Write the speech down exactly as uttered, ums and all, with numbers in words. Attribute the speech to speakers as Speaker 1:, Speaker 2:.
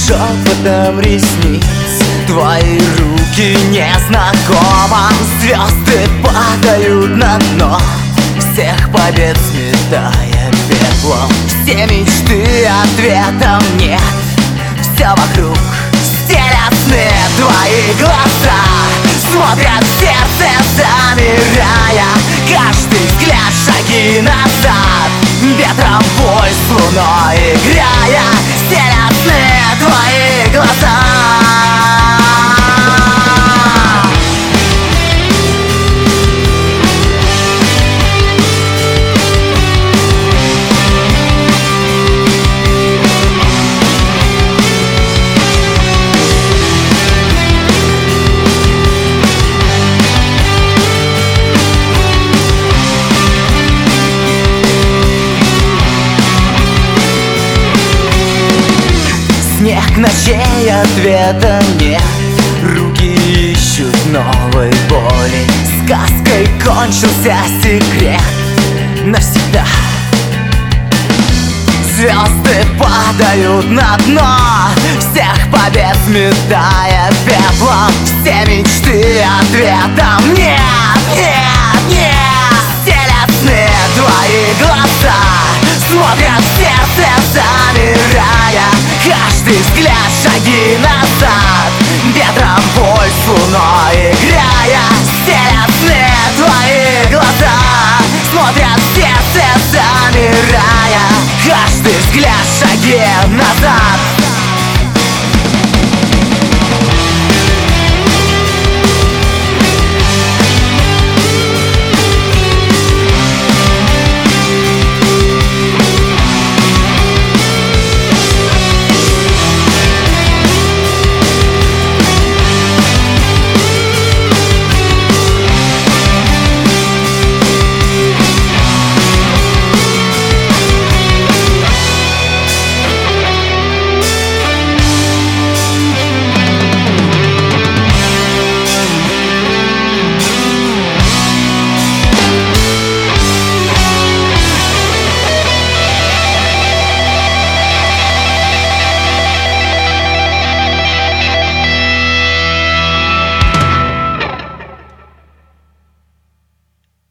Speaker 1: шепотом ресниц. Твои руки незнакомо, звезды падают на дно, всех побед сметая пеплом. Все мечты ответом нет, все вокруг стелят сны. Твои глаза смотрят в сердце, замирая. Каждый взгляд шаги назад, ветром бой с луной играя. Стелят сны твои глаза. Снег ночей, ответа нет, руки ищут новой боли. Сказкой кончился секрет навсегда. Звезды падают на дно, всех побед сметая пеплом. Все мечты ответом нет, нет, нет. Стелят сны твои глаза, смотрят в сердце, замирая. Каждый взгляд шаги назад, ветром бой с луной играя. Стелят сны твои глаза, смотрят в сердце, замирая. Каждый взгляд шаги назад.